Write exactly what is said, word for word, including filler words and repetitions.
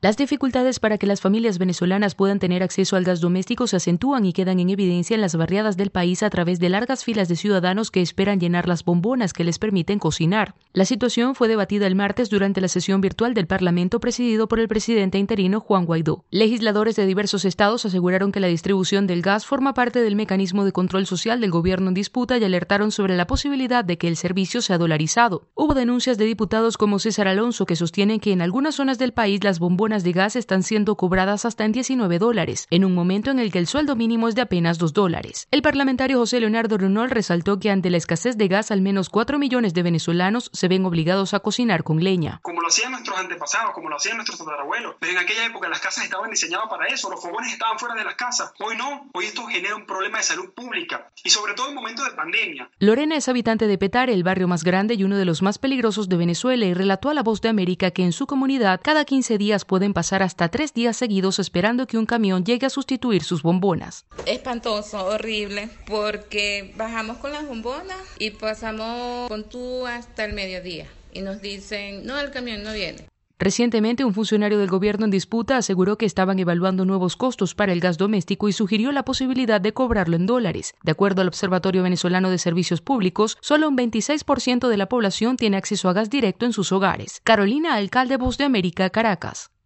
Las dificultades para que las familias venezolanas puedan tener acceso al gas doméstico se acentúan y quedan en evidencia en las barriadas del país a través de largas filas de ciudadanos que esperan llenar las bombonas que les permiten cocinar. La situación fue debatida el martes durante la sesión virtual del Parlamento presidido por el presidente interino Juan Guaidó. Legisladores de diversos estados aseguraron que la distribución del gas forma parte del mecanismo de control social del gobierno en disputa y alertaron sobre la posibilidad de que el servicio sea dolarizado. Hubo denuncias de diputados como César Alonso que sostienen que en algunas zonas del país las bombonas de gas están siendo cobradas hasta en diecinueve dólares, en un momento en el que el sueldo mínimo es de apenas dos dólares. El parlamentario José Leonardo Reynol resaltó que ante la escasez de gas, al menos cuatro millones de venezolanos se ven obligados a cocinar con leña. Como lo hacían nuestros antepasados, como lo hacían nuestros tatarabuelos, pero en aquella época las casas estaban diseñadas para eso, los fogones estaban fuera de las casas. Hoy no, hoy esto genera un problema de salud pública y sobre todo en momentos de pandemia. Lorena es habitante de Petare, el barrio más grande y uno de los más peligrosos de Venezuela, y relató a La Voz de América que en su comunidad cada quince días pueden pasar hasta tres días seguidos esperando que un camión llegue a sustituir sus bombonas. Espantoso, horrible, porque bajamos con las bombonas y pasamos con tú hasta el mediodía y nos dicen, no, el camión no viene. Recientemente, un funcionario del gobierno en disputa aseguró que estaban evaluando nuevos costos para el gas doméstico y sugirió la posibilidad de cobrarlo en dólares. De acuerdo al Observatorio Venezolano de Servicios Públicos, solo un veintiséis por ciento de la población tiene acceso a gas directo en sus hogares. Carolina Alcalde, Voz de América, Caracas.